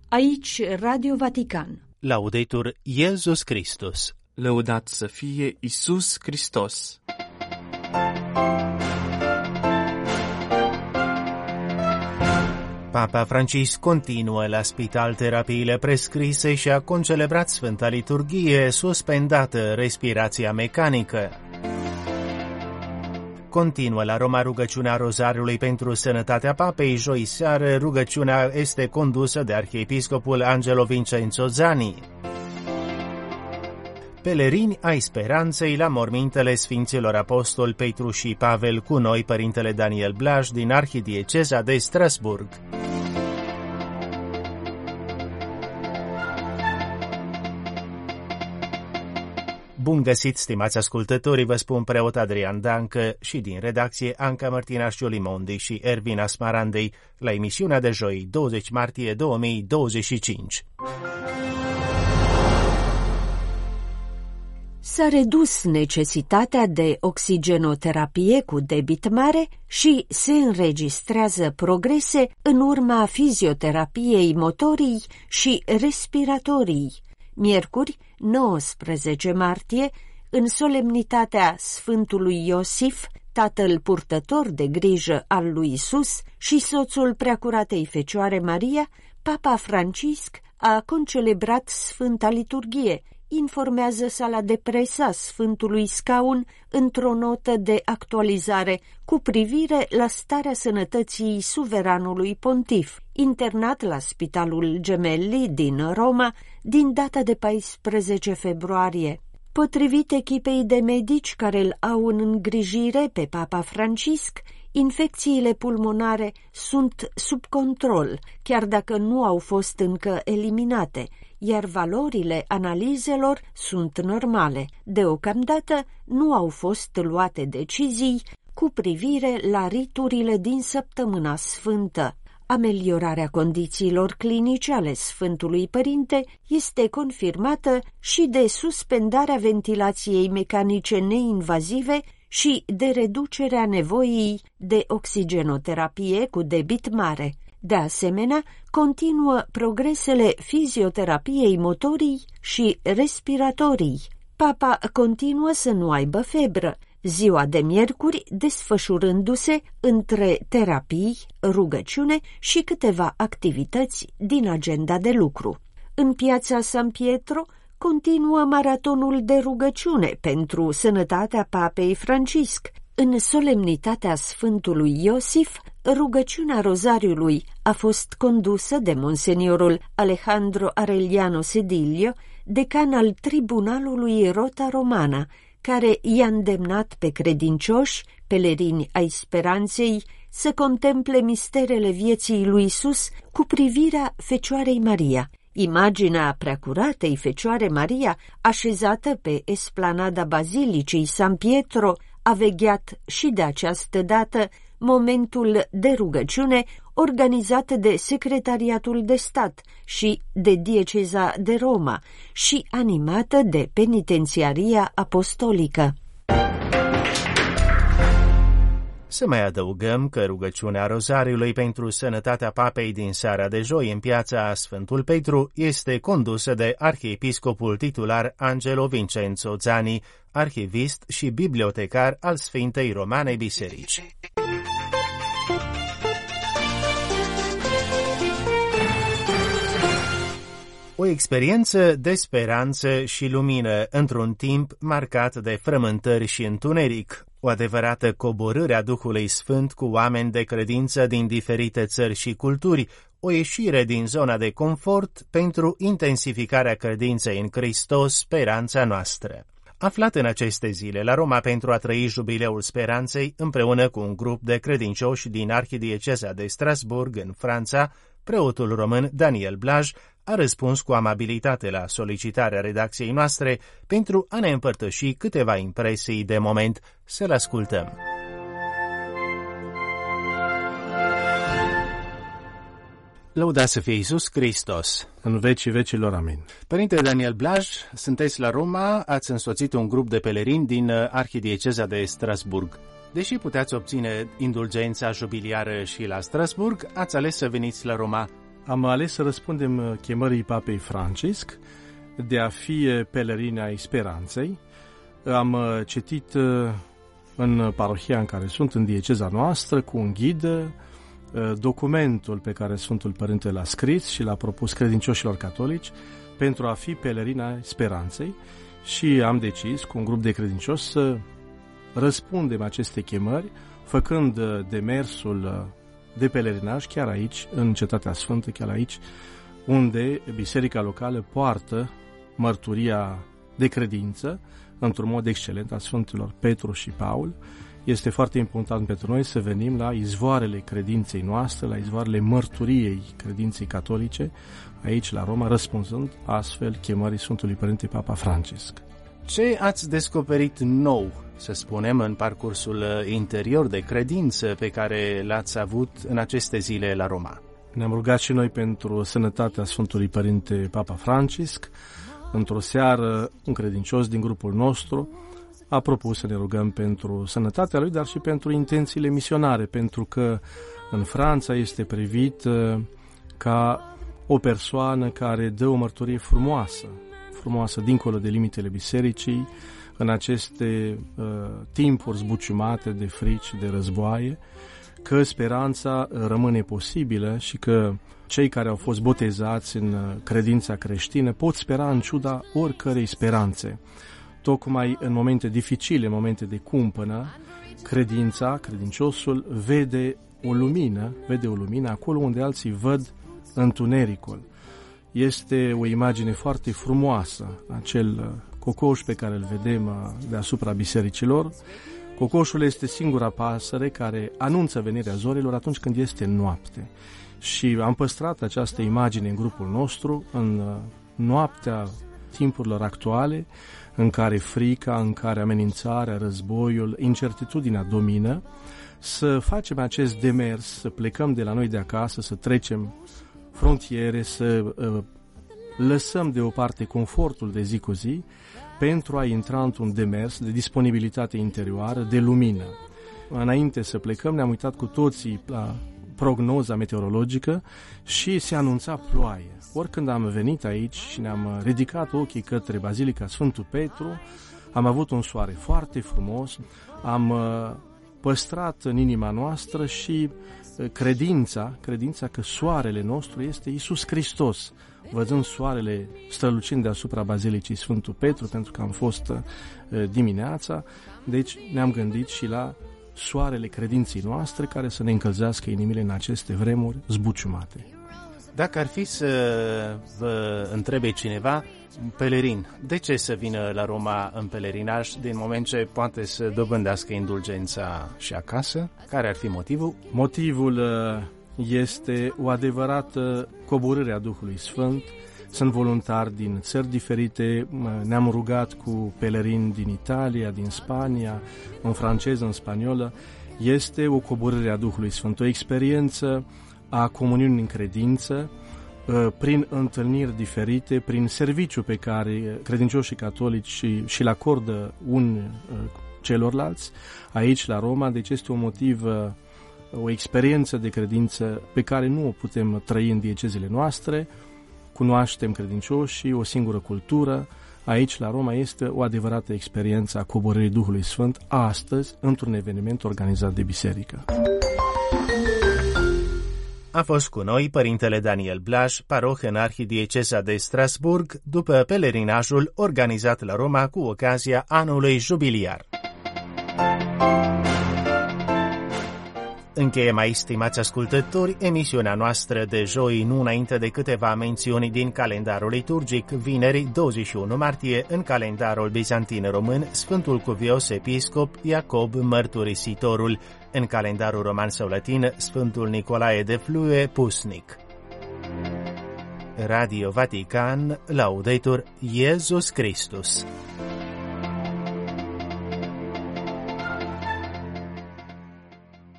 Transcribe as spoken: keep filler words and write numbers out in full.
Aici Radio Vatican. Laudetur Iesus Christus. Lăudat să fie Iisus Hristos. Papa Francis continuă la spital terapiile prescrise și a concelebrat Sfânta Liturghie, suspendată respirația mecanică. Continuă la Roma rugăciunea Rozariului pentru sănătatea papei. Joi seară rugăciunea este condusă de arhiepiscopul Angelo Vincenzo Zani. Pelerini ai speranței la mormintele Sfinților Apostoli Petru și Pavel, cu noi Părintele Daniel Blaj din Arhidieceza de Strasburg. Bun găsit, stimați ascultători, vă spun preot Adrian Dancă și din redacție Anca Martina Șiolimondi și Ervin Asmarandei la emisiunea de joi, douăzeci martie două mii douăzeci și cinci. S-a redus necesitatea de oxigenoterapie cu debit mare și se înregistrează progrese în urma fizioterapiei motorii și respiratorii. Miercuri, nouăsprezece martie, în solemnitatea Sfântului Iosif, tatăl purtător de grijă al lui Isus și soțul Preacuratei Fecioare Maria, Papa Francisc a concelebrat Sfânta Liturghie, informează sala de presă a Sfântului Scaun într-o notă de actualizare cu privire la starea sănătății suveranului pontif, internat la Spitalul Gemelli din Roma din data de paisprezece februarie. Potrivit echipei de medici care îl au în îngrijire pe Papa Francisc, infecțiile pulmonare sunt sub control, chiar dacă nu au fost încă eliminate, iar valorile analizelor sunt normale. Deocamdată nu au fost luate decizii cu privire la riturile din Săptămâna Sfântă. Ameliorarea condițiilor clinice ale Sfântului Părinte este confirmată și de suspendarea ventilației mecanice neinvazive și de reducerea nevoii de oxigenoterapie cu debit mare. De asemenea, continuă progresele fizioterapiei motorii și respiratorii. Papa continuă să nu aibă febră, ziua de miercuri desfășurându-se între terapii, rugăciune și câteva activități din agenda de lucru. În piața San Pietro continuă maratonul de rugăciune pentru sănătatea Papei Francisc. În solemnitatea Sfântului Iosif, rugăciunea Rozariului a fost condusă de monseniorul Alejandro Arellano Sedillo, decan al Tribunalului Rota Romana, care i-a îndemnat pe credincioși, pelerini ai speranței, să contemple misterele vieții lui Isus cu privirea Fecioarei Maria. Imaginea Preacuratei Fecioare Maria, așezată pe esplanada Bazilicii San Pietro, a vegheat și de această dată momentul de rugăciune organizat de Secretariatul de Stat și de Dieceza de Roma și animată de Penitențiaria Apostolică. Să mai adăugăm că rugăciunea Rozariului pentru sănătatea papei din seara de joi în piața Sfântul Petru este condusă de arhiepiscopul titular Angelo Vincenzo Zani, arhivist și bibliotecar al Sfintei Romane Biserici. O experiență de speranță și lumină într-un timp marcat de frământări și întuneric, o adevărată coborâre a Duhului Sfânt cu oameni de credință din diferite țări și culturi, o ieșire din zona de confort pentru intensificarea credinței în Hristos, speranța noastră. Aflat în aceste zile la Roma pentru a trăi jubileul speranței împreună cu un grup de credincioși din Arhidieceza de Strasburg în Franța, preotul român Daniel Blaj a răspuns cu amabilitate la solicitarea redacției noastre pentru a ne împărtăși câteva impresii de moment. Să-l ascultăm. Lăudați să fie Iisus Hristos. În vecii vecilor, amin. Părinte Daniel Blaj, sunteți la Roma, ați însoțit un grup de pelerini din Arhidieceza de Strasburg. Deși puteți obține indulgența jubiliară și la Strasburg, ați ales să veniți la Roma. Am ales să răspundem chemării Papei Francisc de a fi pelerini ai speranței. Am citit în parohia în care sunt, în dieceza noastră, cu un ghid, documentul pe care Sfântul Părinte l-a scris și l-a propus credincioșilor catolici pentru a fi pelerini ai speranței și am decis cu un grup de credincioși să răspundem aceste chemări, făcând demersul de pelerinaj chiar aici, în Cetatea Sfântă, chiar aici, unde biserica locală poartă mărturia de credință într-un mod excelent a Sfântilor Petru și Paul. Este foarte important pentru noi să venim la izvoarele credinței noastre, la izvoarele mărturiei credinței catolice, aici la Roma, răspunzând astfel chemării Sfântului Părinte Papa Francisc. Ce ați descoperit nou, să spunem, în parcursul interior de credință pe care l-ați avut în aceste zile la Roma? Ne-am rugat și noi pentru sănătatea Sfântului Părinte Papa Francisc. Într-o seară, un credincios din grupul nostru a propus să ne rugăm pentru sănătatea lui, dar și pentru intențiile misionare, pentru că în Franța este privit ca o persoană care dă o mărturie frumoasă, frumoasă dincolo de limitele bisericii, în aceste uh, timpuri zbuciumate de frici, de războaie, că speranța rămâne posibilă și că cei care au fost botezați în credința creștină pot spera în ciuda oricărei speranțe. Tocmai în momente dificile, în momente de cumpănă, credința, credinciosul vede o lumină, vede o lumină acolo unde alții văd întunericul. Este o imagine foarte frumoasă, acel cocoș pe care îl vedem deasupra bisericilor. Cocoșul este singura pasăre care anunță venirea zorilor atunci când este noapte. Și am păstrat această imagine în grupul nostru, în noaptea timpurilor actuale, în care frica, în care amenințarea, războiul, incertitudinea domină, să facem acest demers, să plecăm de la noi de acasă, să trecem frontiere, să uh, lăsăm deoparte confortul de zi cu zi pentru a intra într-un demers de disponibilitate interioară, de lumină. Înainte să plecăm, ne-am uitat cu toții la prognoza meteorologică și se anunța ploaie. Oricând am venit aici și ne-am ridicat ochii către Bazilica Sfântul Petru, am avut un soare foarte frumos, am uh, păstrat în inima noastră și credința, credința că soarele nostru este Iisus Hristos. Văzând soarele strălucind deasupra Bazilicii Sfântul Petru, pentru că am fost dimineața, deci ne-am gândit și la soarele credinței noastre care să ne încălzească inimile în aceste vremuri zbuciumate. Dacă ar fi să vă întrebe cineva, pelerin, de ce să vină la Roma în pelerinaj din moment ce poate să dobândească indulgența și acasă? Care ar fi motivul? Motivul este o adevărată coborâre a Duhului Sfânt. Sunt voluntari din țări diferite, ne-am rugat cu pelerini din Italia, din Spania, în franceză, în spaniolă. Este o coborâre a Duhului Sfânt, o experiență a comuniunii în credință, prin întâlniri diferite, prin serviciu pe care credincioșii catolici și-l acordă un celorlalți aici la Roma. Deci este un motiv, o experiență de credință pe care nu o putem trăi în diecezile noastre. Cunoaștem credincioșii, o singură cultură. Aici la Roma este o adevărată experiență a coborârii Duhului Sfânt astăzi într-un eveniment organizat de biserică. A fost cu noi Părintele Daniel Blaj, paroh în Arhidieceza de Strasburg, după pelerinajul organizat la Roma cu ocazia anului jubiliar. Încheiem aici, stimați ascultători, emisiunea noastră de joi, nu înainte de câteva mențiuni din calendarul liturgic. Vineri, douăzeci și unu martie, în calendarul bizantin român, Sfântul Cuvios Episcop Iacob Mărturisitorul, în calendarul roman sau latin, Sfântul Nicolae de Flue Pusnic. Radio Vatican, Laudetur Iesus Christus.